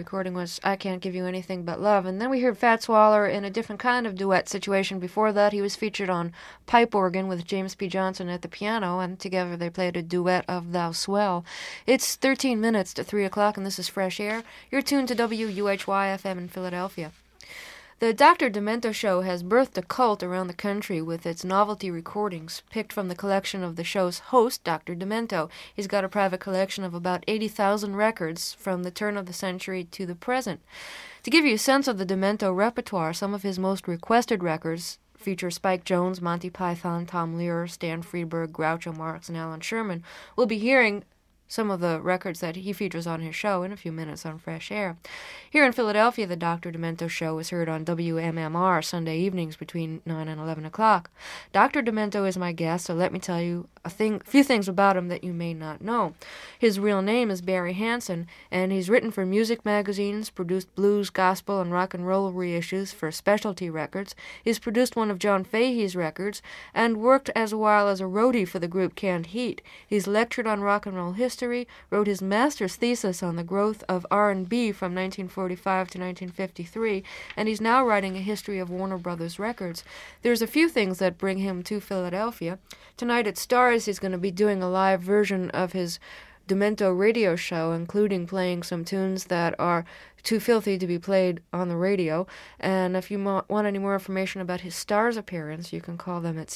recording was I Can't Give You Anything But Love. And then we heard Fats Waller in a different kind of duet situation. Before that, he was featured on pipe organ with James P. Johnson at the piano, and together they played a duet of Thou Swell. It's 13 minutes to 3 o'clock, and this is Fresh Air. You're tuned to WUHY-FM in Philadelphia. The Dr. Demento Show has birthed a cult around the country with its novelty recordings, picked from the collection of the show's host, Dr. Demento. He's got a private collection of about 80,000 records from the turn of the century to the present. To give you a sense of the Demento repertoire, some of his most requested records feature Spike Jones, Monty Python, Tom Lehrer, Stan Freberg, Groucho Marx, and Alan Sherman. We'll be hearing some of the records that he features on his show in a few minutes on Fresh Air. Here in Philadelphia, the Dr. Demento Show is heard on WMMR Sunday evenings between 9 and 11 o'clock. Dr. Demento is my guest, so let me tell you a few things about him that you may not know. His real name is Barry Hansen, and he's written for music magazines, produced blues, gospel, and rock and roll reissues for Specialty Records. He's produced one of John Fahey's records, and worked as a while as a roadie for the group Canned Heat. He's lectured on rock and roll history, wrote his master's thesis on the growth of R&B from 1945 to 1953, and he's now writing a history of Warner Brothers Records. There's a few things that bring him to Philadelphia. Tonight at Stars, he's going to be doing a live version of his Demento radio show, including playing some tunes that are too filthy to be played on the radio. And if you want any more information about his Stars appearance, you can call them at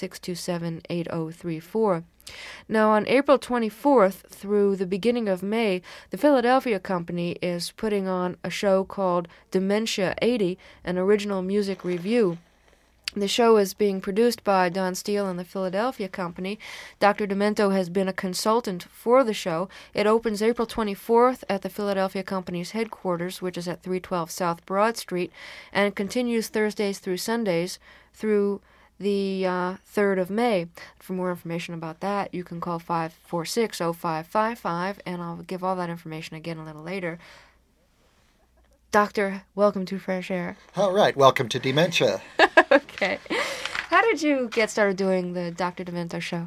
627-8034. Now, on April 24th through the beginning of May, the Philadelphia Company is putting on a show called Dementia 80, an original music review. The show is being produced by Don Steele and the Philadelphia Company. Dr. Demento has been a consultant for the show. It opens April 24th at the Philadelphia Company's headquarters, which is at 312 South Broad Street, and continues Thursdays through Sundays through the 3rd of May. For more information about that, you can call 546-0555, and I'll give all that information again a little later. Doctor, welcome to Fresh Air. All right, welcome to Dementia. Okay. How did you get started doing the Dr. Demento Show?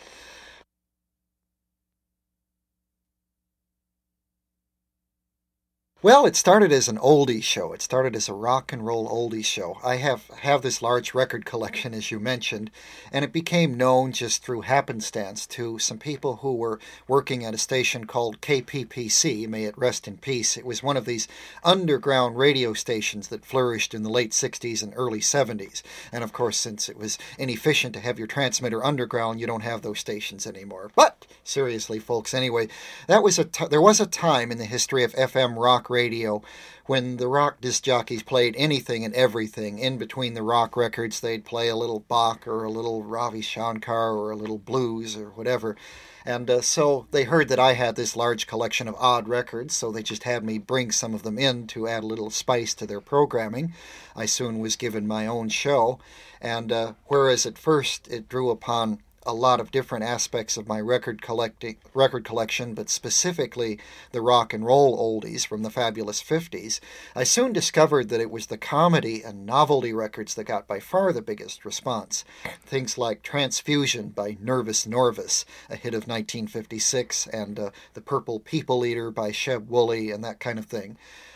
Well, it started as an oldie show. It started as a rock and roll oldie show. I have this large record collection, as you mentioned, and it became known just through happenstance to some people who were working at a station called KPPC, may it rest in peace. It was one of these underground radio stations that flourished in the late 60s and early 70s. And of course, since it was inefficient to have your transmitter underground, you don't have those stations anymore. But seriously, folks, anyway, there was a time in the history of FM rock radio when the rock disc jockeys played anything and everything. In between the rock records, they'd play a little Bach or a little Ravi Shankar or a little blues or whatever. And so they heard that I had this large collection of odd records, so they just had me bring some of them in to add a little spice to their programming. I soon was given my own show, and whereas at first it drew upon a lot of different aspects of my record collection, but specifically the rock and roll oldies from the fabulous 50s, I soon discovered that it was the comedy and novelty records that got by far the biggest response. Things like Transfusion by Nervous Norvis, a hit of 1956, and The Purple People Eater by Sheb Woolley, and that kind of thing.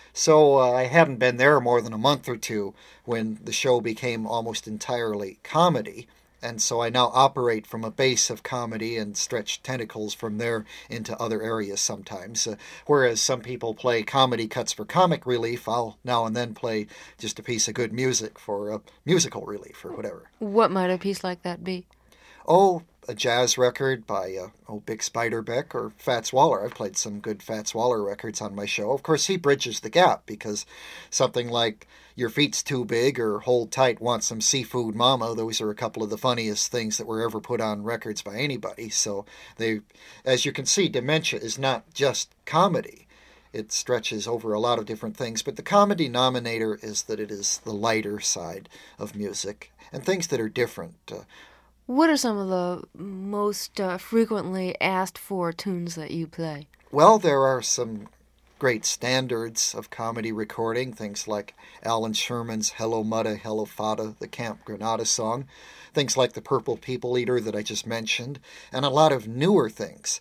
So I hadn't been there more than a month or two when the show became almost entirely comedy. And so I now operate from a base of comedy and stretch tentacles from there into other areas sometimes. Whereas some people play comedy cuts for comic relief, I'll now and then play just a piece of good music for musical relief or whatever. What might a piece like that be? Oh, a jazz record by Bix Beiderbecke or Fats Waller. I've played some good Fats Waller records on my show. Of course, he bridges the gap because something like Your Feet's Too Big or Hold Tight, Want Some Seafood Mama, those are a couple of the funniest things that were ever put on records by anybody. So they, as you can see, Dementia is not just comedy. It stretches over a lot of different things, but the comedy denominator is that it is the lighter side of music and things that are different. What are some of the most frequently asked for tunes that you play? Well, there are some great standards of comedy recording, things like Alan Sherman's Hello Mudda, Hello Fada, the Camp Granada song, things like The Purple People Eater that I just mentioned, and a lot of newer things.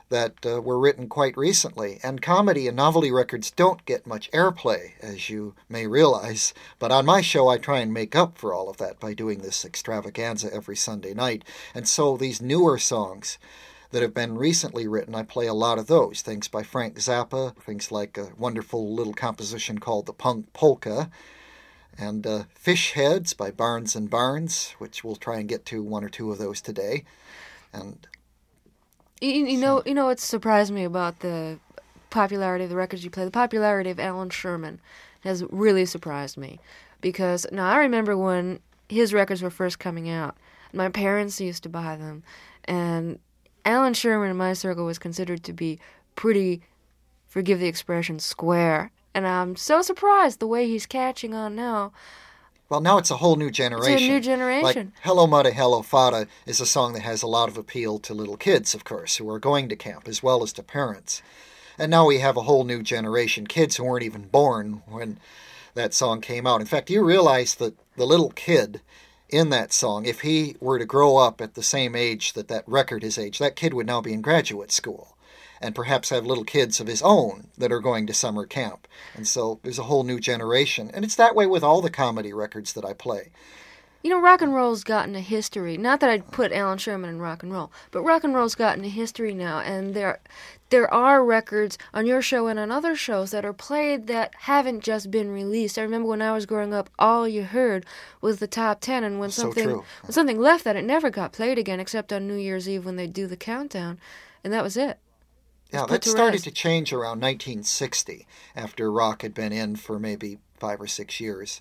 that were written quite recently. And comedy and novelty records don't get much airplay, as you may realize. But on my show, I try and make up for all of that by doing this extravaganza every Sunday night. And so these newer songs that have been recently written, I play a lot of those. Things by Frank Zappa, things like a wonderful little composition called The Punk Polka, and Fish Heads by Barnes and Barnes, which we'll try and get to one or two of those today. And You know, what surprised me about the popularity of the records you play, the popularity of Alan Sherman has really surprised me. Because, now, I remember when his records were first coming out. My parents used to buy them. And Alan Sherman in my circle was considered to be pretty, forgive the expression, square. And I'm so surprised the way he's catching on now. Well, now it's a whole new generation. It's a new generation. Like Hello Mudda, Hello Fada is a song that has a lot of appeal to little kids, of course, who are going to camp, as well as to parents. And now we have a whole new generation, kids who weren't even born when that song came out. In fact, you realize that the little kid in that song, if he were to grow up at the same age that that record is age, that kid would now be in graduate school and perhaps have little kids of his own that are going to summer camp. And so there's a whole new generation. And it's that way with all the comedy records that I play. You know, rock and roll's gotten a history. Not that I'd put Alan Sherman in rock and roll, but rock and roll's gotten a history now. And there are records on your show and on other shows that are played that haven't just been released. I remember when I was growing up, all you heard was the top 10. And when something left that, it never got played again, except on New Year's Eve when they do the countdown. And that was it. Yeah, that started to change around 1960, after rock had been in for maybe 5 or 6 years.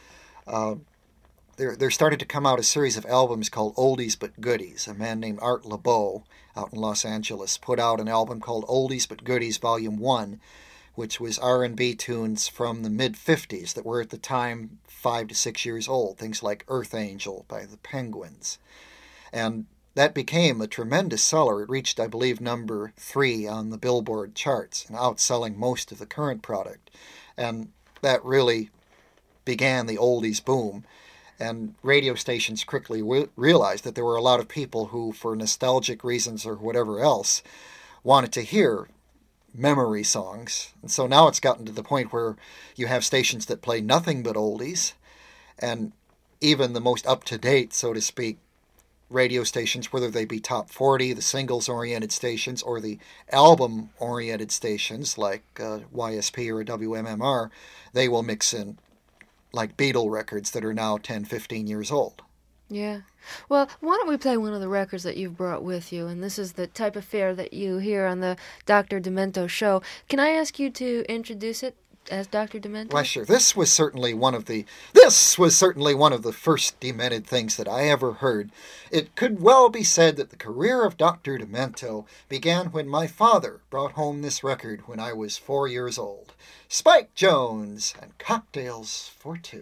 There started to come out a series of albums called Oldies But Goodies. A man named Art LeBeau out in Los Angeles put out an album called Oldies But Goodies Volume 1, which was R&B tunes from the mid-50s that were at the time 5 to 6 years old, things like Earth Angel by the Penguins. And that became a tremendous seller. It reached, I believe, number 3 on the Billboard charts, and outselling most of the current product. And that really began the oldies boom. And radio stations quickly realized that there were a lot of people who, for nostalgic reasons or whatever else, wanted to hear memory songs. And so now it's gotten to the point where you have stations that play nothing but oldies, and even the most up-to-date, so to speak, radio stations, whether they be top 40, the singles-oriented stations, or the album-oriented stations like YSP or WMMR, they will mix in like Beatle records that are now 10, 15 years old. Yeah. Well, why don't we play one of the records that you've brought with you? And this is the type of fare that you hear on the Dr. Demento show. Can I ask you to introduce it as Dr. Demento? Why, sure. This was certainly one of the first demented things that I ever heard. It could well be said that the career of Dr. Demento began when my father brought home this record when I was 4 years old. Spike Jones and Cocktails for Two.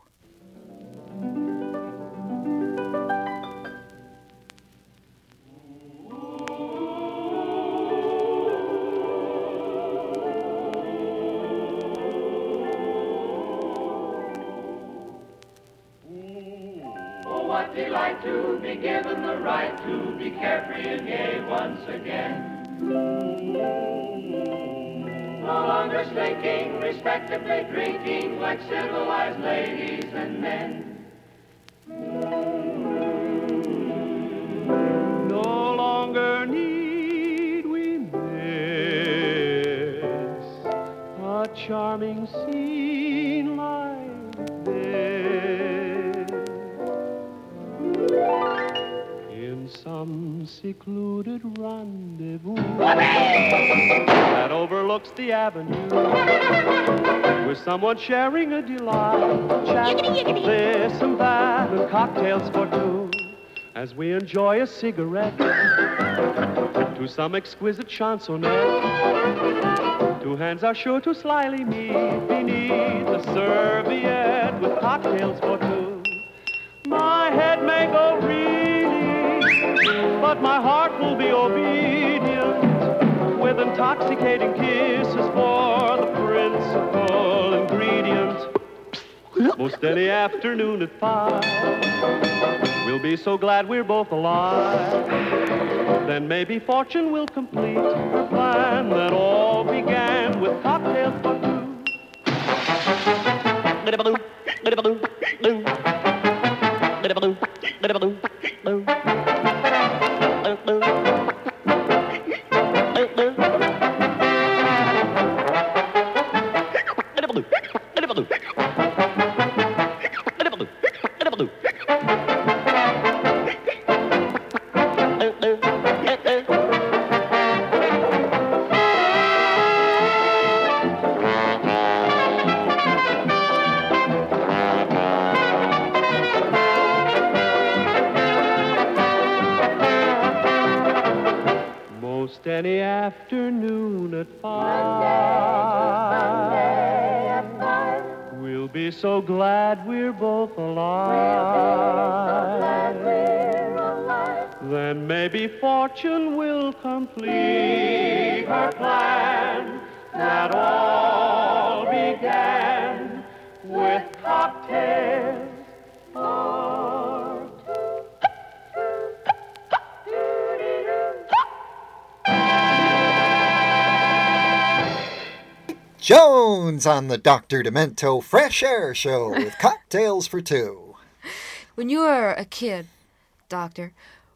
What delight to be given the right to be carefree and gay once again. No longer slinking, respectably drinking like civilized ladies and men. No longer need we miss a charming scene like this in some secluded rendezvous that overlooks the avenue, with someone sharing a delight, chat, this and that, and cocktails for two, as we enjoy a cigarette to some exquisite chansonette. Two hands are sure to slyly meet beneath the serviette with cocktails for two. My head may go reeling, but my heart will be obedient, with intoxicating kisses for the principal ingredient. Most any afternoon at 5, we'll be so glad we're both alive. then maybe fortune will complete her plan that all began with cocktails for two. Most any afternoon at 5, we'll be so glad we're both alive. Then maybe fortune will complete her plan that all began with cocktails for two. Jones on the Dr. Demento Fresh Air Show with Cocktails for Two. When you were a kid, Doctor,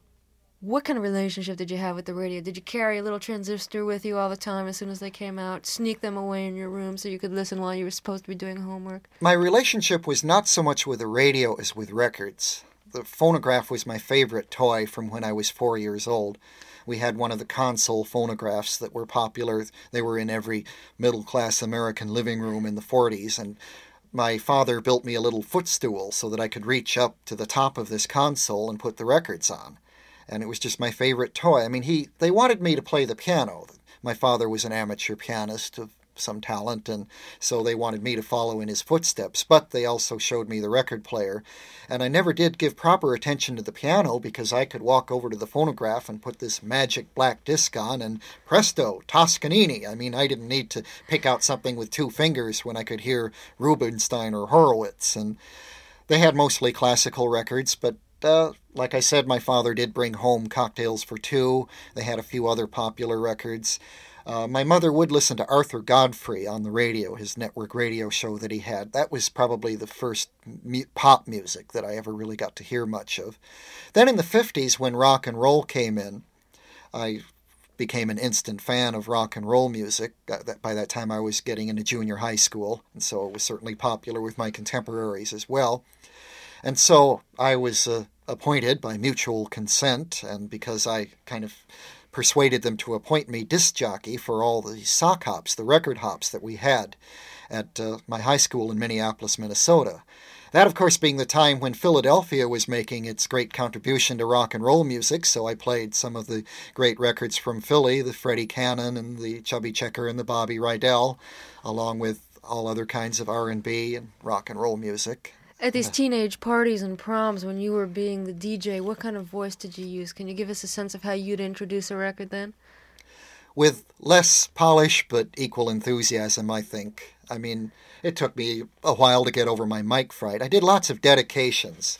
what kind of relationship did you have with the radio? Did you carry a little transistor with you all the time as soon as they came out, sneak them away in your room so you could listen while you were supposed to be doing homework? My relationship was not so much with the radio as with records. The phonograph was my favorite toy from when I was 4 years old. We had one of the console phonographs that were popular. They were in every middle-class American living room in the 40s, and my father built me a little footstool so that I could reach up to the top of this console and put the records on. And it was just my favorite toy. I mean, they wanted me to play the piano. My father was an amateur pianist of some talent, and so they wanted me to follow in his footsteps, but they also showed me the record player. And I never did give proper attention to the piano because I could walk over to the phonograph and put this magic black disc on, and presto, Toscanini. I mean, I didn't need to pick out something with two fingers when I could hear Rubinstein or Horowitz. And they had mostly classical records, but like I said, my father did bring home Cocktails for Two. They had a few other popular records. My mother would listen to Arthur Godfrey on the radio, his network radio show that he had. That was probably the first pop music that I ever really got to hear much of. Then in the 50s, when rock and roll came in, I became an instant fan of rock and roll music. By that time I was getting into junior high school, and so it was certainly popular with my contemporaries as well. And so I was appointed by mutual consent, and because I kind of persuaded them to appoint me disc jockey for all the sock hops, the record hops that we had at my high school in Minneapolis, Minnesota. That, of course, being the time when Philadelphia was making its great contribution to rock and roll music, so I played some of the great records from Philly, the Freddie Cannon and the Chubby Checker and the Bobby Rydell, along with all other kinds of R&B and rock and roll music. At these teenage parties and proms, when you were being the DJ, what kind of voice did you use? Can you give us a sense of how you'd introduce a record then? With less polish but equal enthusiasm, I think. I mean, it took me a while to get over my mic fright. I did lots of dedications.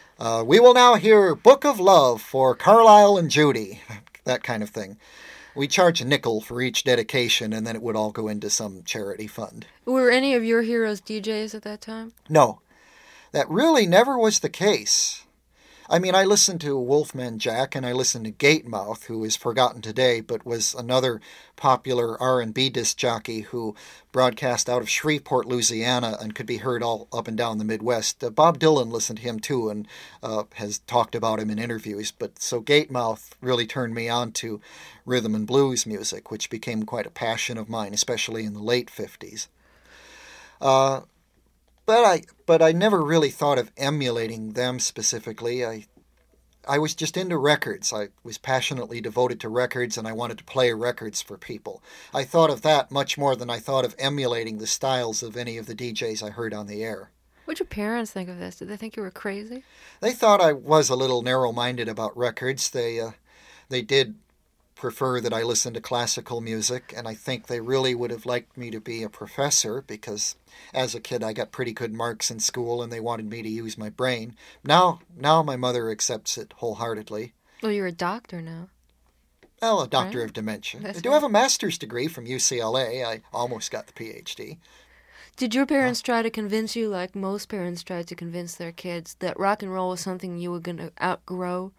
We will now hear Book of Love for Carlisle and Judy, that kind of thing. We charge a nickel for each dedication, and then it would all go into some charity fund. Were any of your heroes DJs at that time? No. That really never was the case. I mean, I listened to Wolfman Jack, and I listened to Gatemouth, who is forgotten today, but was another popular R&B disc jockey who broadcast out of Shreveport, Louisiana, and could be heard all up and down the Midwest. Bob Dylan listened to him, too, and has talked about him in interviews. But so Gatemouth really turned me on to rhythm and blues music, which became quite a passion of mine, especially in the late 50s. But I never really thought of emulating them specifically. I was just into records. I was passionately devoted to records, and I wanted to play records for people. I thought of that much more than I thought of emulating the styles of any of the DJs I heard on the air. What'd your parents think of this? Did they think you were crazy? They thought I was a little narrow-minded about records. They did prefer that I listen to classical music, and I think they really would have liked me to be a professor because as a kid I got pretty good marks in school and they wanted me to use my brain. Now my mother accepts it wholeheartedly. Well, you're a doctor now. Well, a doctor Right. of dementia. That's I do right. have a master's degree from UCLA. I almost got the PhD. Did your parents try to convince you, like most parents tried to convince their kids, that rock and roll was something you were going to outgrow?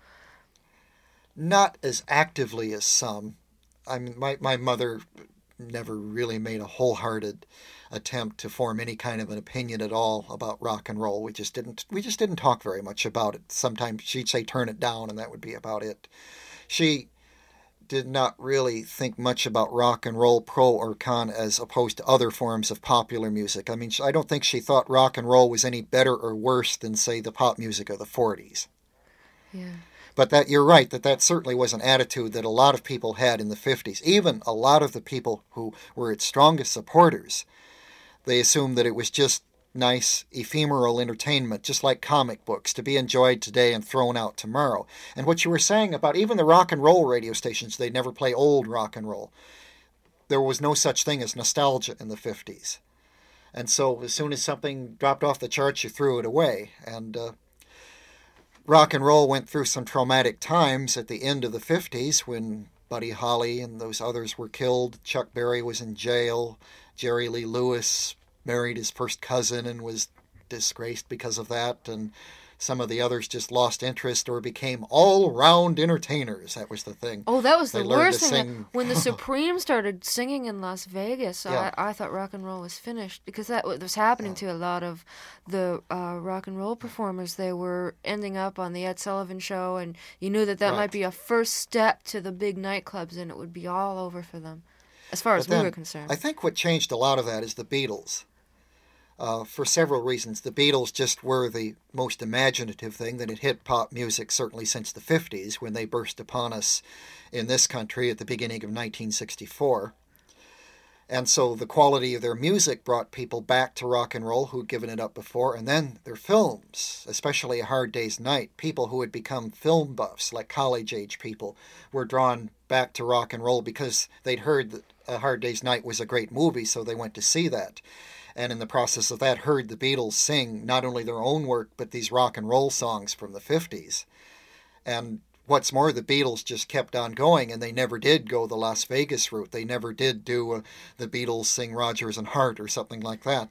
Not as actively as some. I mean, my mother never really made a wholehearted attempt to form any kind of an opinion at all about rock and roll. We just didn't talk very much about it. Sometimes she'd say turn it down, and that would be about it. She did not really think much about rock and roll, pro or con, as opposed to other forms of popular music. I mean, I don't think she thought rock and roll was any better or worse than, say, the pop music of the 40s. Yeah. But that you're right, that certainly was an attitude that a lot of people had in the 50s. Even a lot of the people who were its strongest supporters, they assumed that it was just nice, ephemeral entertainment, just like comic books, to be enjoyed today and thrown out tomorrow. And what you were saying about even the rock and roll radio stations, they never play old rock and roll. There was no such thing as nostalgia in the 50s. And so as soon as something dropped off the charts, you threw it away. And rock and roll went through some traumatic times at the end of the 50s when Buddy Holly and those others were killed. Chuck Berry was in jail. Jerry Lee Lewis married his first cousin and was disgraced because of that. And some of the others just lost interest or became all-round entertainers. That was the thing. Oh, that was They the learned worst to thing. sing. When the Supremes started singing in Las Vegas, Yeah. I thought rock and roll was finished because that was happening to a lot of the rock and roll performers. They were ending up on the Ed Sullivan Show, and you knew that Right. might be a first step to the big nightclubs, and it would be all over for them, as far as But we then, were concerned. I think what changed a lot of that is the Beatles. For several reasons. The Beatles just were the most imaginative thing that had hit pop music certainly since the 50s when they burst upon us in this country at the beginning of 1964. And so the quality of their music brought people back to rock and roll who'd given it up before. And then their films, especially A Hard Day's Night, people who had become film buffs, like college-age people, were drawn back to rock and roll because they'd heard that A Hard Day's Night was a great movie, so they went to see that. And in the process of that, heard the Beatles sing not only their own work, but these rock and roll songs from the 50s. And what's more, the Beatles just kept on going, and they never did go the Las Vegas route. They never did do the Beatles sing Rodgers and Hart or something like that.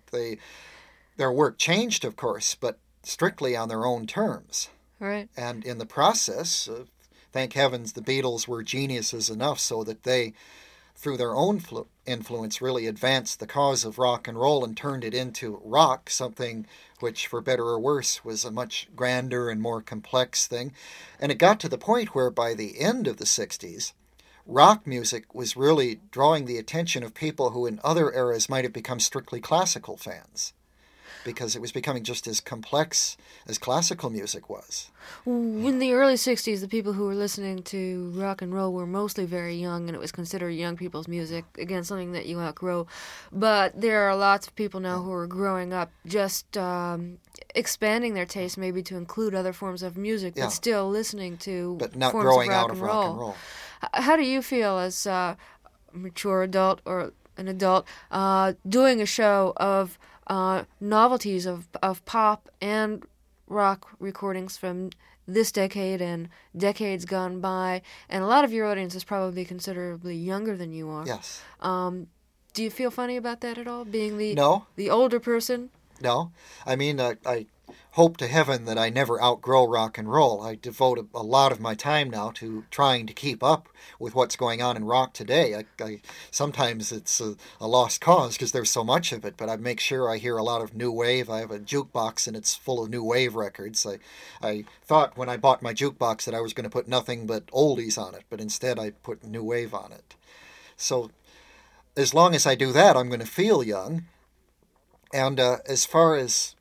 Their work changed, of course, but strictly on their own terms. Right. And in the process, thank heavens, the Beatles were geniuses enough so that they, through their own influence, really advanced the cause of rock and roll and turned it into rock, something which, for better or worse, was a much grander and more complex thing. And it got to the point where by the end of the 60s, rock music was really drawing the attention of people who in other eras might have become strictly classical fans, because it was becoming just as complex as classical music was. In the early 60s, the people who were listening to rock and roll were mostly very young, and it was considered young people's music, again, something that you outgrow. But there are lots of people now who are growing up just expanding their taste maybe to include other forms of music, Yeah. but still listening to But not forms growing of rock out of and rock roll. and roll. How do you feel as a mature adult or an adult doing a show of novelties of pop and rock recordings from this decade and decades gone by, and a lot of your audience is probably considerably younger than you are. Yes. Do you feel funny about that at all, being No. the older person? No. I mean, I hope to heaven that I never outgrow rock and roll. I devote a lot of my time now to trying to keep up with what's going on in rock today. Sometimes it's a lost cause because there's so much of it, but I make sure I hear a lot of new wave. I have a jukebox and it's full of new wave records. I thought when I bought my jukebox that I was going to put nothing but oldies on it, but instead I put new wave on it. So as long as I do that, I'm going to feel young. And as far as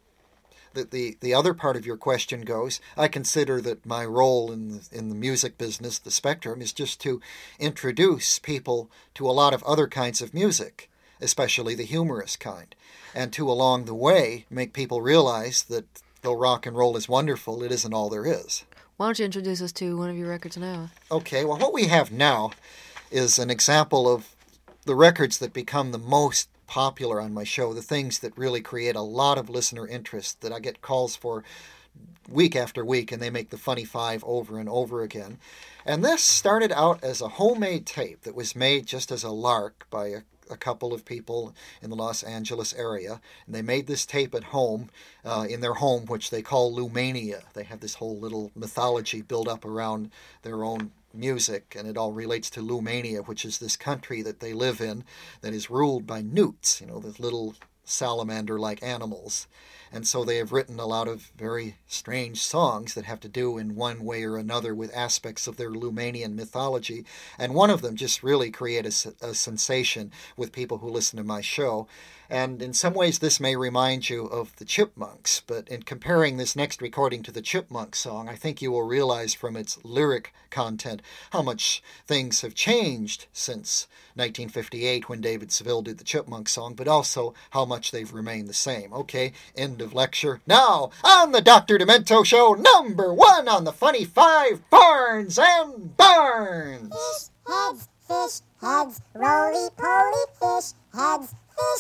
the other part of your question goes, I consider that my role in the music business, the Spectrum, is just to introduce people to a lot of other kinds of music, especially the humorous kind, and to, along the way, make people realize that though rock and roll is wonderful, it isn't all there is. Why don't you introduce us to one of your records now? Okay, well, what we have now is an example of the records that become the most popular on my show, the things that really create a lot of listener interest that I get calls for week after week, and they make the Funny Five over and over again. And this started out as a homemade tape that was made just as a lark by a couple of people in the Los Angeles area. And they made this tape at home, in their home, which they call Lumania. They have this whole little mythology built up around their own music, and it all relates to Lumania, which is this country that they live in that is ruled by newts, the little salamander-like animals. And so they have written a lot of very strange songs that have to do in one way or another with aspects of their Lumanian mythology. And one of them just really created a sensation with people who listen to my show. And in some ways this may remind you of the Chipmunks, but in comparing this next recording to the Chipmunk song, I think you will realize from its lyric content how much things have changed since 1958 when David Seville did the Chipmunk song, but also how much they've remained the same. Okay, end of lecture. Now, on the Dr. Demento Show, number 1 on the Funny Five, Barnes and Barnes. Fish heads, roly-poly fish heads,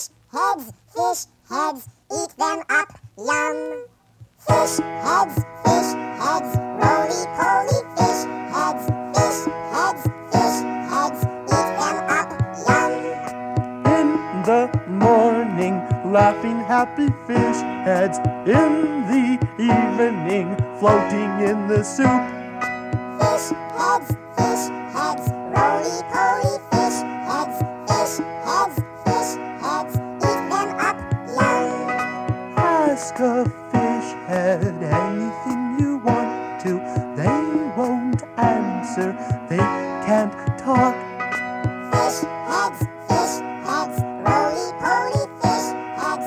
eat them up, yum. Fish heads, roly-poly fish heads, eat them up, yum. In the morning, laughing happy fish heads. In the evening, floating in the soup. Fish heads, roly-poly fish heads, eat them up, yum. Ask a fish head anything you want to. They won't answer, they can't talk. Fish heads, roly-poly fish heads,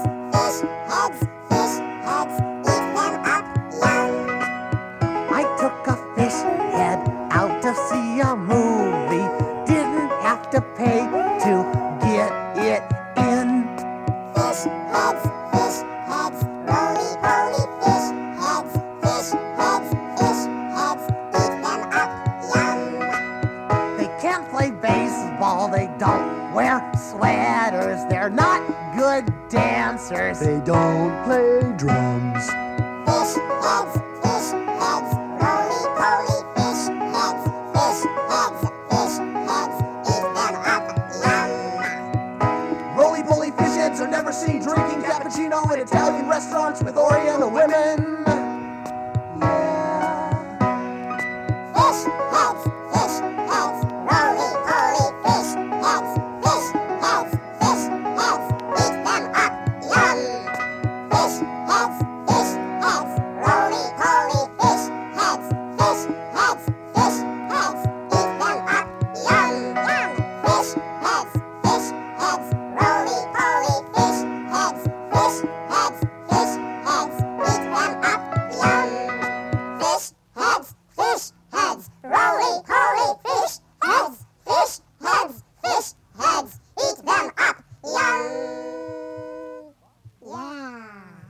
eat them up, yum. I took a fish head out to see a movie. Didn't have to pay to get it in. Fish heads, roly-poly fish heads, eat them up, yum. They can't play baseball, they don't wear sweaters. They're not good dancers. They don't play drums. Fish heads, roly-poly fish heads, eat them up, yum. Roly-poly fish heads are never seen drinking cappuccino in Italian restaurants with Oriental women. Fish heads, roly-poly fish heads, eat them up, yum. Fish heads, roly-poly fish heads, eat them up, yum. Fish heads, roly-poly fish heads, eat them up, yum. Fish heads, roly-poly fish heads, eat them up, yum. Yeah.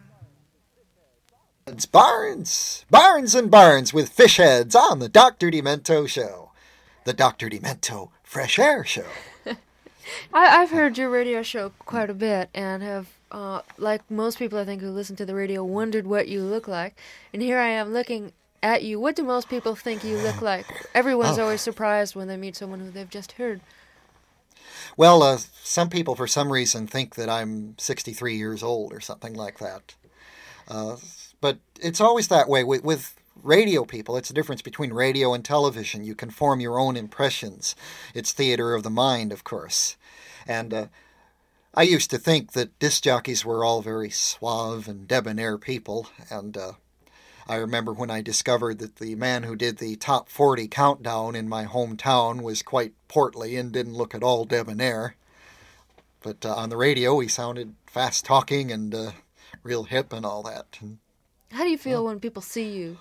It's Barnes and Barnes with Fish Heads on the Dr. Demento Show. The Dr. Demento Fresh Air Show. I've heard your radio show quite a bit and have, like most people I think who listen to the radio, wondered what you look like. And here I am looking at you. What do most people think you look like? Everyone's always surprised when they meet someone who they've just heard. Well, some people for some reason think that I'm 63 years old or something like that. But it's always that way with radio people. It's the difference between radio and television. You can form your own impressions. It's theater of the mind, of course. And I used to think that disc jockeys were all very suave and debonair people. And I remember when I discovered that the man who did the top 40 countdown in my hometown was quite portly and didn't look at all debonair. But on the radio, he sounded fast-talking and real hip and all that. How do you feel when people see you?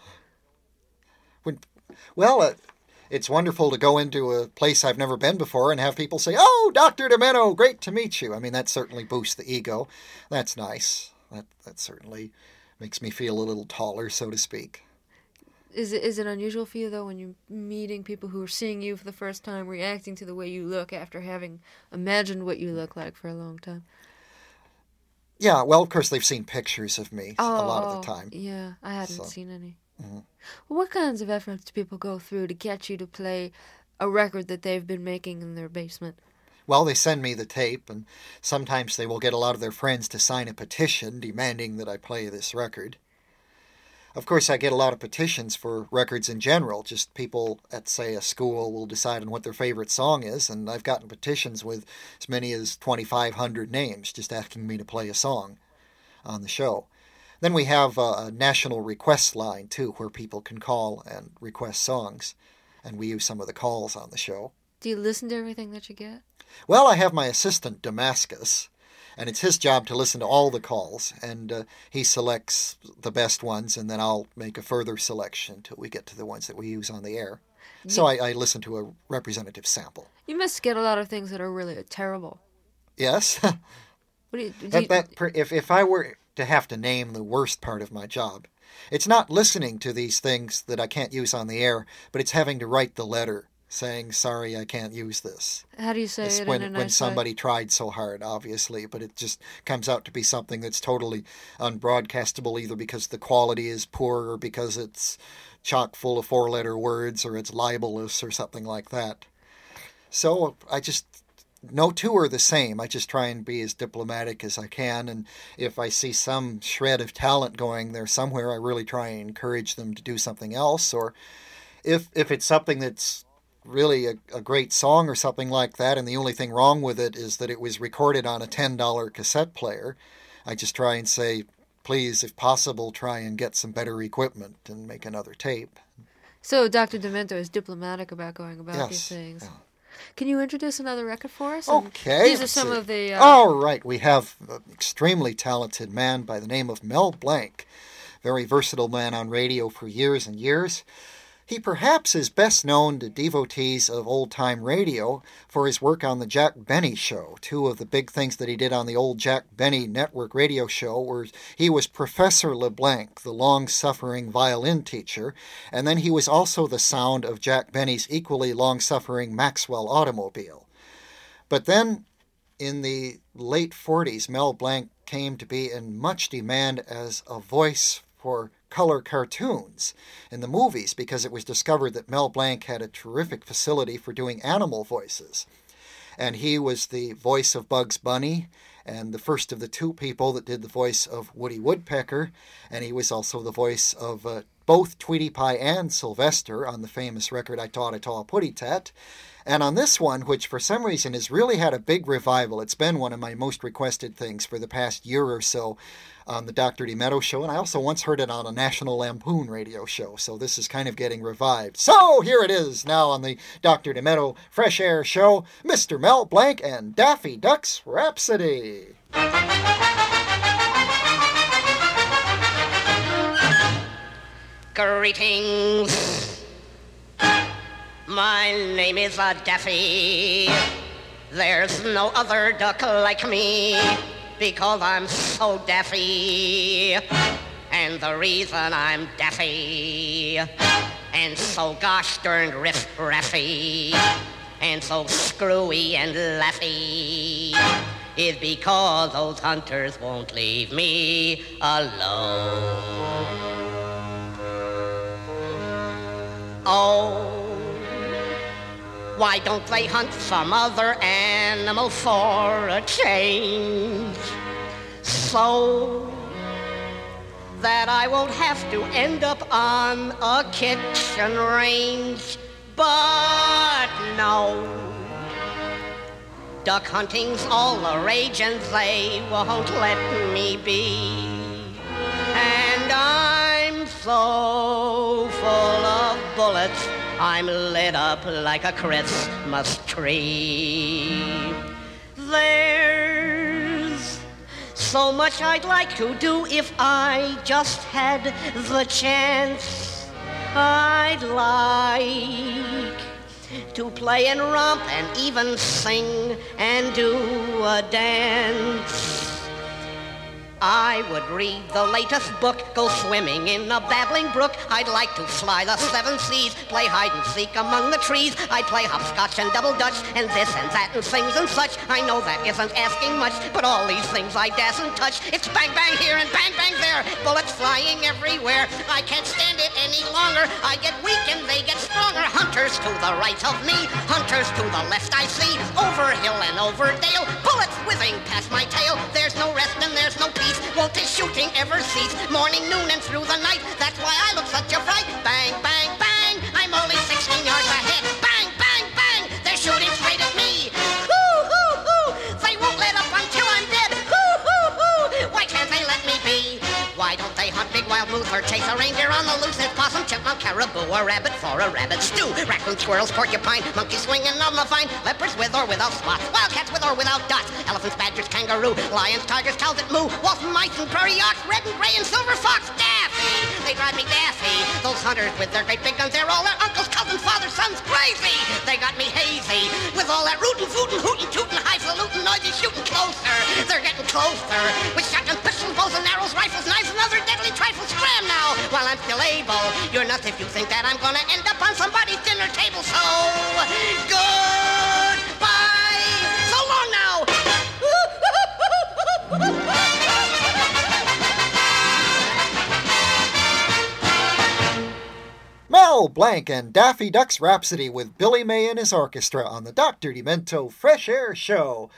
It's wonderful to go into a place I've never been before and have people say, "Oh, Dr. Demento, great to meet you." I mean, that certainly boosts the ego. That's nice. That certainly makes me feel a little taller, so to speak. Is it unusual for you, though, when you're meeting people who are seeing you for the first time, reacting to the way you look after having imagined what you look like for a long time? Yeah, well, of course, they've seen pictures of me a lot of the time. Yeah, I hadn't seen any. Mm-hmm. What kinds of efforts do people go through to get you to play a record that they've been making in their basement? Well, they send me the tape, and sometimes they will get a lot of their friends to sign a petition demanding that I play this record. Of course, I get a lot of petitions for records in general. Just people at, say, a school will decide on what their favorite song is, and I've gotten petitions with as many as 2,500 names just asking me to play a song on the show. Then we have a national request line, too, where people can call and request songs, and we use some of the calls on the show. Do you listen to everything that you get? Well, I have my assistant, Damascus, and it's his job to listen to all the calls, and he selects the best ones, and then I'll make a further selection until we get to the ones that we use on the air. So I listen to a representative sample. You must get a lot of things that are really terrible. Yes. If I were to have to name the worst part of my job, it's not listening to these things that I can't use on the air, but it's having to write the letter saying, sorry, I can't use this. How do you say it when, in a nice when somebody tried so hard, obviously, but it just comes out to be something that's totally unbroadcastable, either because the quality is poor or because it's chock full of four-letter words or it's libelous or something like that. So no two are the same. I just try and be as diplomatic as I can, and if I see some shred of talent going there somewhere, I really try and encourage them to do something else, or if it's something that's really a great song or something like that, and the only thing wrong with it is that it was recorded on a $10 cassette player, I just try and say, please, if possible, try and get some better equipment and make another tape. So Dr. Demento is diplomatic about going about Yes. these things. Yeah. Can you introduce another record for us? Okay. These are some of the... All right. We have an extremely talented man by the name of Mel Blanc. Very versatile man on radio for years and years. He perhaps is best known to devotees of old-time radio for his work on the Jack Benny Show. Two of the big things that he did on the old Jack Benny network radio show were he was Professor LeBlanc, the long-suffering violin teacher, and then he was also the sound of Jack Benny's equally long-suffering Maxwell automobile. But then, in the late 40s, Mel Blanc came to be in much demand as a voice for color cartoons in the movies, because it was discovered that Mel Blanc had a terrific facility for doing animal voices. And he was the voice of Bugs Bunny, and the first of the two people that did the voice of Woody Woodpecker, and he was also the voice of both Tweety Pie and Sylvester on the famous record I Taught a Putty Tat. And on this one, which for some reason has really had a big revival, it's been one of my most requested things for the past year or so on the Dr. Demento show, and I also once heard it on a National Lampoon radio show, so this is kind of getting revived. So here it is now on the Dr. Demento Fresh Air Show, Mr. Mel Blanc and Daffy Duck's Rhapsody. Greetings. My name is Daffy. There's no other duck like me, because I'm so daffy. And the reason I'm daffy and so gosh darned riff-raffy and so screwy and laughy is because those hunters won't leave me alone. Oh, why don't they hunt some other animal for a change, so that I won't have to end up on a kitchen range? But no, duck hunting's all the rage and they won't let me be. And I'm so full of bullets, I'm lit up like a Christmas tree. There's so much I'd like to do if I just had the chance. I'd like to play and romp and even sing and do a dance. I would read the latest book, go swimming in a babbling brook. I'd like to fly the 7 seas, play hide and seek among the trees. I'd play hopscotch and double dutch, and this and that and things and such. I know that isn't asking much, but all these things I dassn't touch. It's bang bang here and bang bang there, bullets flying everywhere. I can't stand it any longer. I get weak and they get stronger. Hunters to the right of me, hunters to the left I see. Over hill and over dale, bullets whizzing past my tail. There's no rest and there's no peace. Won't this shooting ever cease? Morning, noon, and through the night. That's why I look such a fright. Bang, bang, bang. I'm only 16 yards ahead. Bang, bang, bang. They're shooting straight at me. Hoo, hoo, hoo. They won't let up until I'm dead. Hoo, hoo, hoo. Why can't they let me be? Why don't they hunt big wild moose or chase a reindeer on the loose? There's possum, chipmunk, caribou, a rabbit for a rabbit stew. Raccoon, squirrels, porcupine, monkeys swinging on the vine. Leopards with or without spots. Wildcats with or without dots. Elephants, badgers, kangaroo. Lions, tigers, cows that moo. Wolf, mice, and prairie ox. Red and gray and silver fox. Daffy! They drive me daffy. Those hunters with their great big guns. They're all their uncles, cousins, fathers, sons. Crazy! They got me hazy. With all that rootin', footin', hootin', tootin', highfalutin', noisy shootin' closer. They're getting closer. With shotguns, pistols, bows and arrows, rifles, knives, and other deadly trifles. Scram now while I'm still able. You're nuts if you think that I'm gonna end up on somebody's dinner table. So goodbye. So long now. Mel Blanc and Daffy Duck's Rhapsody with Billy May and his orchestra on the Dr. Demento Fresh Air Show.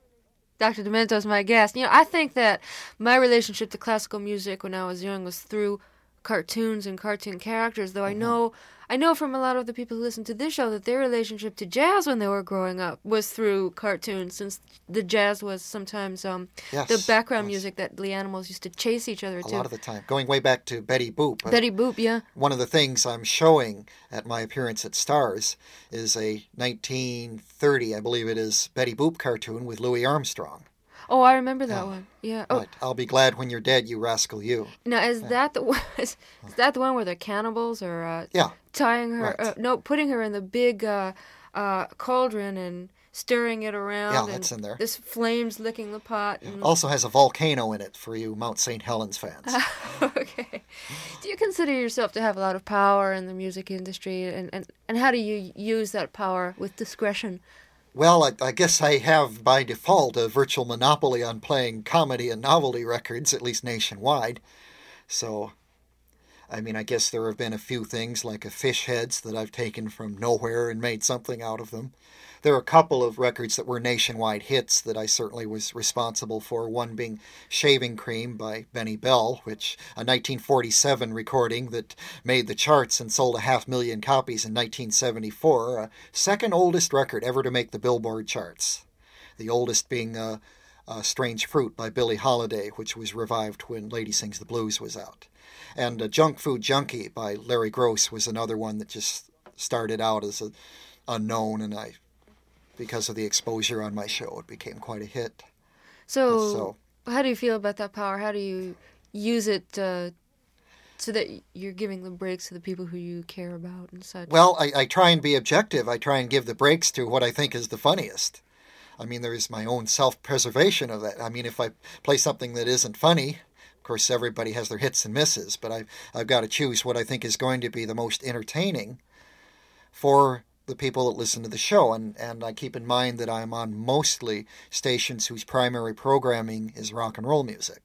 Dr. Demento's my guest. You know, I think that my relationship to classical music when I was young was through cartoons and cartoon characters, though I know from a lot of the people who listen to this show that their relationship to jazz when they were growing up was through cartoons, since the jazz was sometimes the background music that the animals used to chase each other to. A lot of the time. Going way back to Betty Boop. Betty Boop, yeah. One of the things I'm showing at my appearance at Stars is a 1930, I believe it is, Betty Boop cartoon with Louis Armstrong. Oh, I remember that one. Yeah. Oh. But I'll be glad when you're dead, you rascal, you. Now, is that the one where the cannibals are tying her? Right. Putting her in the big cauldron and stirring it around. Yeah, that's in there. This flames licking the pot. And... Also has a volcano in it for you Mount St. Helens fans. Okay. Do you consider yourself to have a lot of power in the music industry, and how do you use that power with discretion? Well, I guess I have, by default, a virtual monopoly on playing comedy and novelty records, at least nationwide. So, I mean, I guess there have been a few things, like a Fish Heads, that I've taken from nowhere and made something out of them. There are a couple of records that were nationwide hits that I certainly was responsible for, one being Shaving Cream by Benny Bell, which a 1947 recording that made the charts and sold 500,000 copies in 1974, second oldest record ever to make the Billboard charts. The oldest being Strange Fruit by Billie Holiday, which was revived when Lady Sings the Blues was out. And Junk Food Junkie by Larry Gross was another one that just started out as an unknown, and because of the exposure on my show, it became quite a hit. So how do you feel about that power? How do you use it so that you're giving the breaks to the people who you care about and such? Well, I try and be objective. I try and give the breaks to what I think is the funniest. I mean, there is my own self-preservation of that. I mean, if I play something that isn't funny, of course, everybody has their hits and misses, but I've got to choose what I think is going to be the most entertaining for the people that listen to the show, and I keep in mind that I'm on mostly stations whose primary programming is rock and roll music.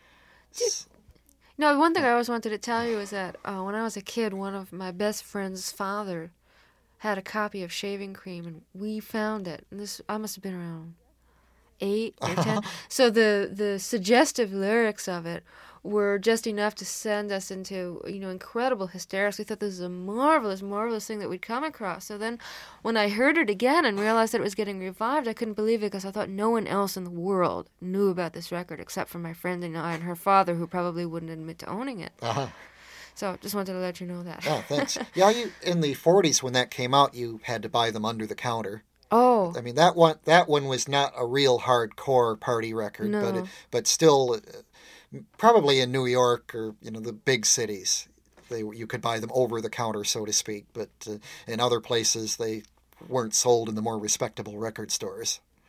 No, one thing I always wanted to tell you is that when I was a kid, one of my best friend's father had a copy of Shaving Cream, and we found it. And I must have been around 8 or 10. So the suggestive lyrics of it were just enough to send us into, incredible hysterics. We thought this was a marvelous, marvelous thing that we'd come across. So then when I heard it again and realized that it was getting revived, I couldn't believe it, because I thought no one else in the world knew about this record except for my friend and I and her father, who probably wouldn't admit to owning it. So just wanted to let you know that. Oh, thanks. Yeah, in the 40s when that came out, you had to buy them under the counter. Oh. I mean, that one was not a real hardcore party record, no. but still... probably in New York or the big cities, you could buy them over the counter, so to speak. But in other places, they weren't sold in the more respectable record stores.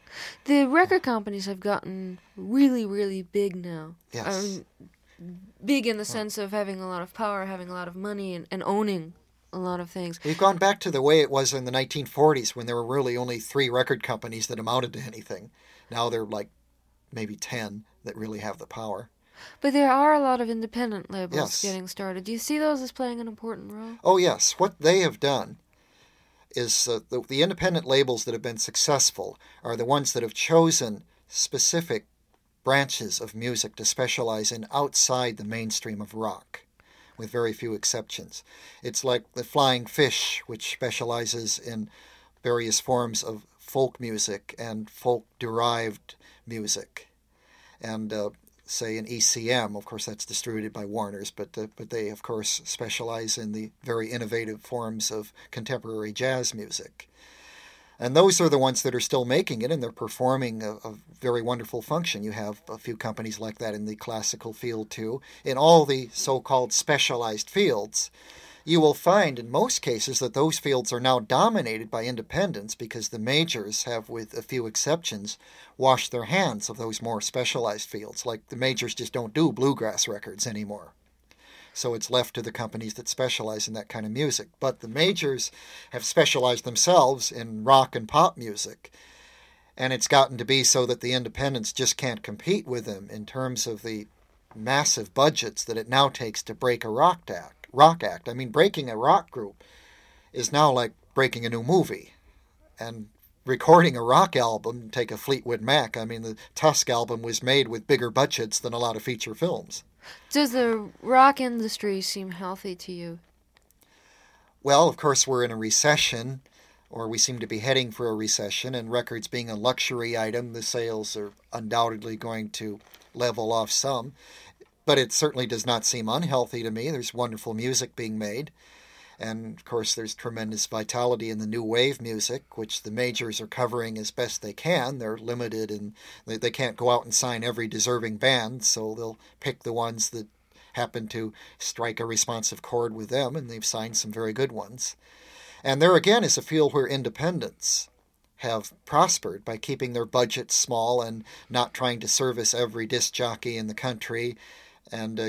The record companies have gotten really, really big now. Yes. Big in the sense of having a lot of power, having a lot of money, and owning a lot of things. We've gone back to the way it was in the 1940s when there were really only 3 record companies that amounted to anything. Now there are like maybe 10 that really have the power. But there are a lot of independent labels Yes. getting started. Do you see those as playing an important role? Oh, yes. What they have done is the independent labels that have been successful are the ones that have chosen specific branches of music to specialize in outside the mainstream of rock, with very few exceptions. It's like the Flying Fish, which specializes in various forms of folk music and folk-derived music. And say in ECM, of course that's distributed by Warner's, but they of course specialize in the very innovative forms of contemporary jazz music. And those are the ones that are still making it, and they're performing a very wonderful function. You have a few companies like that in the classical field too. In all the so-called specialized fields, you will find in most cases that those fields are now dominated by independents because the majors have, with a few exceptions, washed their hands of those more specialized fields. Like the majors just don't do bluegrass records anymore. So it's left to the companies that specialize in that kind of music. But the majors have specialized themselves in rock and pop music. And it's gotten to be so that the independents just can't compete with them in terms of the massive budgets that it now takes to break a rock act. I mean, breaking a rock group is now like breaking a new movie. And recording a rock album, take a Fleetwood Mac, I mean, the Tusk album was made with bigger budgets than a lot of feature films. Does the rock industry seem healthy to you? Well, of course, we're in a recession, or we seem to be heading for a recession, and records being a luxury item, the sales are undoubtedly going to level off some. But it certainly does not seem unhealthy to me. There's wonderful music being made. And, of course, there's tremendous vitality in the new wave music, which the majors are covering as best they can. They're limited and they can't go out and sign every deserving band, so they'll pick the ones that happen to strike a responsive chord with them, and they've signed some very good ones. And there again is a field where independents have prospered by keeping their budgets small and not trying to service every disc jockey in the country, and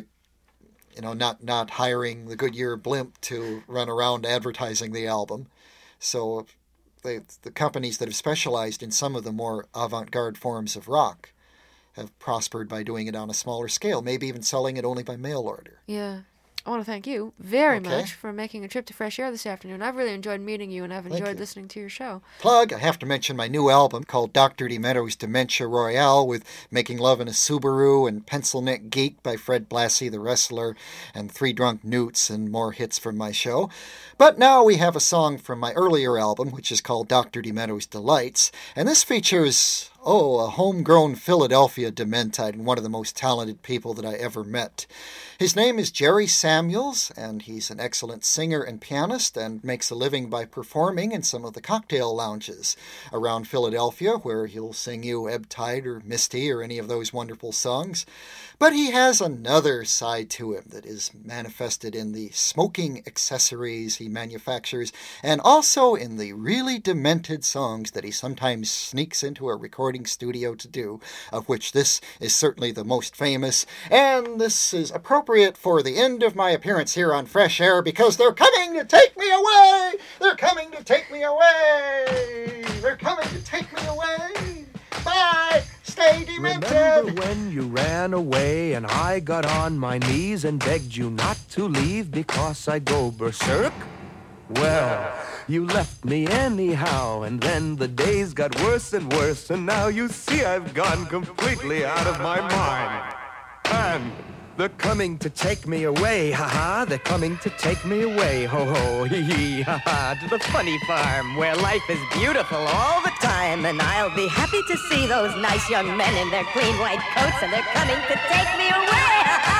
not hiring the Goodyear blimp to run around advertising the album. So the companies that have specialized in some of the more avant-garde forms of rock have prospered by doing it on a smaller scale, maybe even selling it only by mail order. Yeah. I want to thank you very much for making a trip to Fresh Air this afternoon. I've really enjoyed meeting you, and I've enjoyed listening to your show. Plug, I have to mention my new album called Dr. DeMeadows' Dementia Royale, with Making Love in a Subaru and Pencil Neck Geek by Fred Blassie, the wrestler, and Three Drunk Newts, and more hits from my show. But now we have a song from my earlier album, which is called Dr. DeMeadows' Delights, and this features a homegrown Philadelphia Dementite and one of the most talented people that I ever met. His name is Jerry Samuels, and he's an excellent singer and pianist and makes a living by performing in some of the cocktail lounges around Philadelphia, where he'll sing you Ebb Tide or Misty or any of those wonderful songs. But he has another side to him that is manifested in the smoking accessories he manufactures, and also in the really demented songs that he sometimes sneaks into a recording studio to do, of which this is certainly the most famous. And this is appropriate for the end of my appearance here on Fresh Air, because they're coming to take me away! They're coming to take me away! They're coming to take me away! Bye! Stay demented! Remember when you ran away and I got on my knees and begged you not to leave because I go berserk? Well, you left me anyhow, and then the days got worse and worse, and now you see I've gone completely out of my mind. And they're coming to take me away, ha-ha, they're coming to take me away, ho-ho, hee-hee, ha-ha, to the funny farm where life is beautiful all the time, and I'll be happy to see those nice young men in their clean white coats, and they're coming to take me away, ha-ha!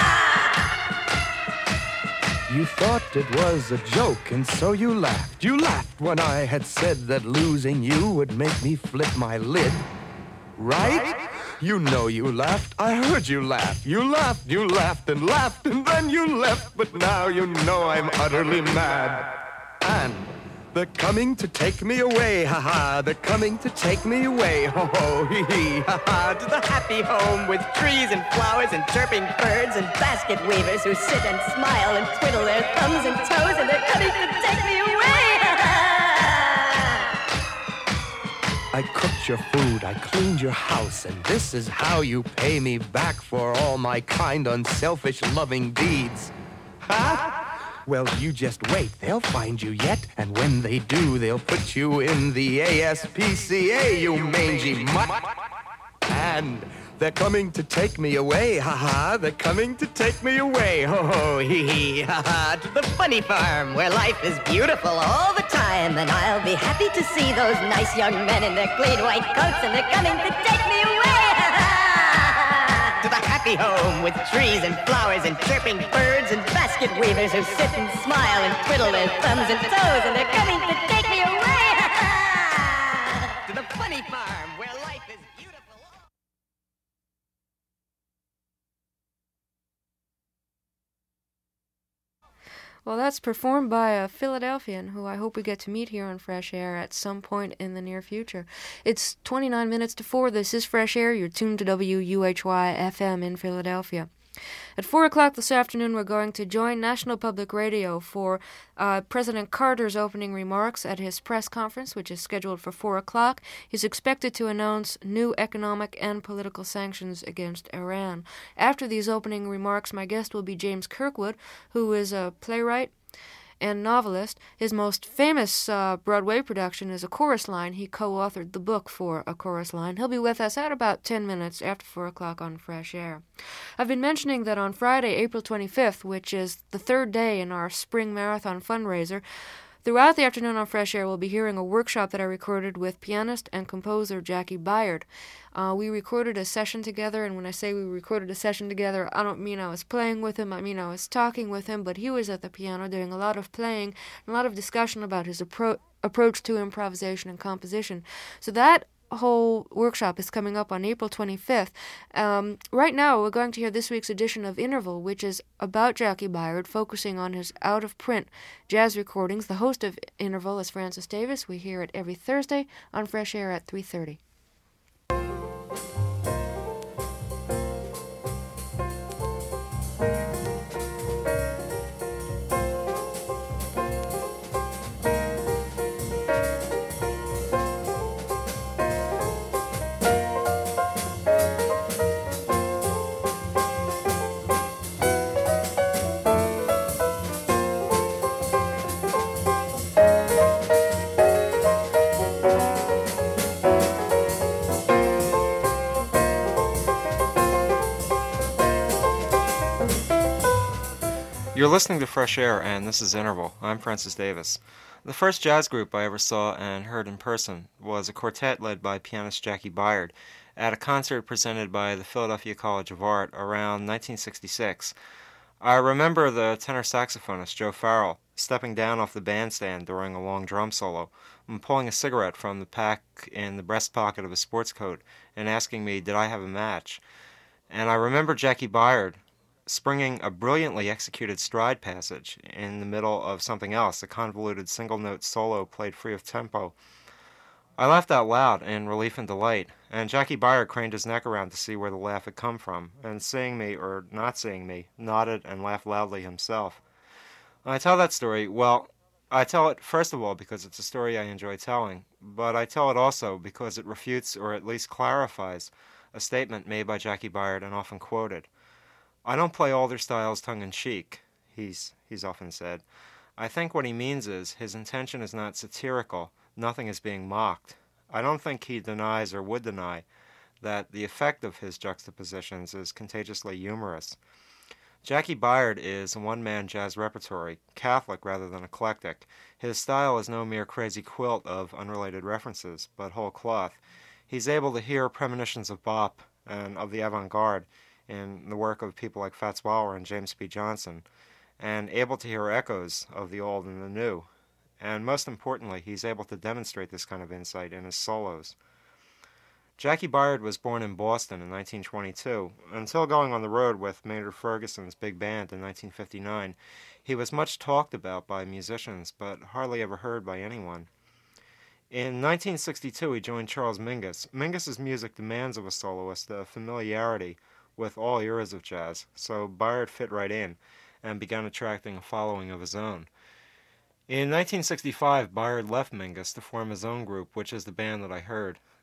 You thought it was a joke, and so you laughed. You laughed when I had said that losing you would make me flip my lid. Right? You know you laughed. I heard you laugh. You laughed, and laughed, and then you left. But now you know I'm utterly mad. And They're coming to take me away, ha-ha. They're coming to take me away, ho-ho, hee-hee, ha-ha. To the happy home with trees and flowers and chirping birds and basket weavers who sit and smile and twiddle their thumbs and toes, and they're coming to take me away, ha-ha. I cooked your food, I cleaned your house, and this is how you pay me back for all my kind, unselfish, loving deeds. Huh? Well, you just wait. They'll find you yet, and when they do, they'll put you in the ASPCA, you mangy mutt. And they're coming to take me away, ha-ha. They're coming to take me away, ho-ho, hee-hee, ha-ha. To the funny farm, where life is beautiful all the time, and I'll be happy to see those nice young men in their clean white coats, and they're coming to take me away, ha-ha. To the happy home with trees and flowers and chirping birds and basket weavers who sit and smile and twiddle their thumbs and toes, and they're coming to take me away, ha-ha. To the funny farm, where life is beautiful. Well, that's performed by a Philadelphian who I hope we get to meet here on Fresh Air at some point in the near future. It's 29 minutes to 4. This is Fresh Air. You're tuned to WUHY FM in Philadelphia. At 4 o'clock this afternoon, we're going to join National Public Radio for President Carter's opening remarks at his press conference, which is scheduled for 4 o'clock. He's expected to announce new economic and political sanctions against Iran. After these opening remarks, my guest will be James Kirkwood, who is a playwright and novelist. His most famous Broadway production is A Chorus Line. He co-authored the book for A Chorus Line. He'll be with us at about 10 minutes after 4 o'clock on Fresh Air. I've been mentioning that on Friday, April 25th, which is the third day in our spring marathon fundraiser, throughout the afternoon on Fresh Air, we'll be hearing a workshop that I recorded with pianist and composer Jackie Byard. We recorded a session together, and when I say we recorded a session together, I don't mean I was playing with him, I mean I was talking with him, but he was at the piano doing a lot of playing, and a lot of discussion about his approach to improvisation and composition. So that whole workshop is coming up on April 25th. Right now, we're going to hear this week's edition of Interval, which is about Jackie Byard, focusing on his out-of-print jazz recordings. The host of Interval is Francis Davis. We hear it every Thursday on Fresh Air at 3:30. You're listening to Fresh Air, and this is Interval. I'm Francis Davis. The first jazz group I ever saw and heard in person was a quartet led by pianist Jackie Byard at a concert presented by the Philadelphia College of Art around 1966. I remember the tenor saxophonist, Joe Farrell, stepping down off the bandstand during a long drum solo and pulling a cigarette from the pack in the breast pocket of his sports coat and asking me, did I have a match? And I remember Jackie Byard springing a brilliantly executed stride passage in the middle of something else, a convoluted single-note solo played free of tempo. I laughed out loud in relief and delight, and Jackie Byard craned his neck around to see where the laugh had come from, and seeing me, or not seeing me, nodded and laughed loudly himself. I tell that story, well, I tell it first of all because it's a story I enjoy telling, but I tell it also because it refutes or at least clarifies a statement made by Jackie Byard and often quoted. I don't play all their styles tongue-in-cheek, he's often said. I think what he means is his intention is not satirical, nothing is being mocked. I don't think he denies or would deny that the effect of his juxtapositions is contagiously humorous. Jackie Byard is a one-man jazz repertory, Catholic rather than eclectic. His style is no mere crazy quilt of unrelated references, but whole cloth. He's able to hear premonitions of bop and of the avant-garde in the work of people like Fats Waller and James P. Johnson, and able to hear echoes of the old and the new. And most importantly, he's able to demonstrate this kind of insight in his solos. Jackie Byard was born in Boston in 1922. Until going on the road with Maynard Ferguson's big band in 1959, he was much talked about by musicians, but hardly ever heard by anyone. In 1962, he joined Charles Mingus. Mingus's music demands of a soloist a familiarity with all eras of jazz, so Byard fit right in and began attracting a following of his own. In 1965, Byard left Mingus to form his own group, which is the band that I heard.